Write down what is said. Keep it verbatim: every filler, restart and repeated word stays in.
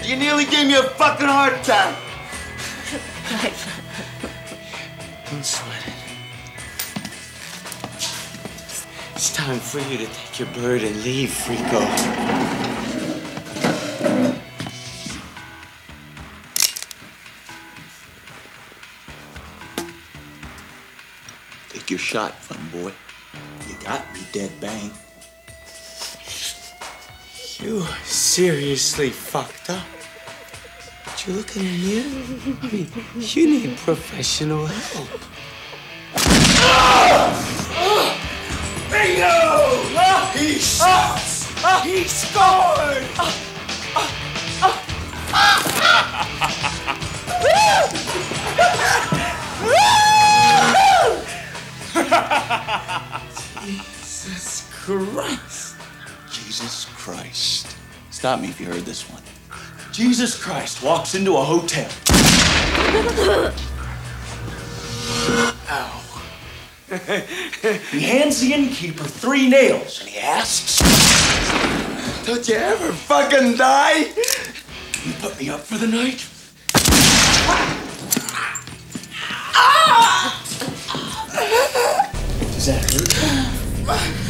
You nearly gave me a fucking heart attack. Don't sweat it. It's time for you to take your bird and leave, Frico. Take your shot, fun boy. You got me, dead bang. You seriously fucked up. But you look in the mirror. I mean, you need professional help. Bingo! He shot! He scored! Jesus Christ. Jesus Christ. Stop me if you heard this one. Jesus Christ walks into a hotel. Ow. He hands the innkeeper three nails and he asks, Don't you ever fucking die? "You put me up for the night?" Does that hurt?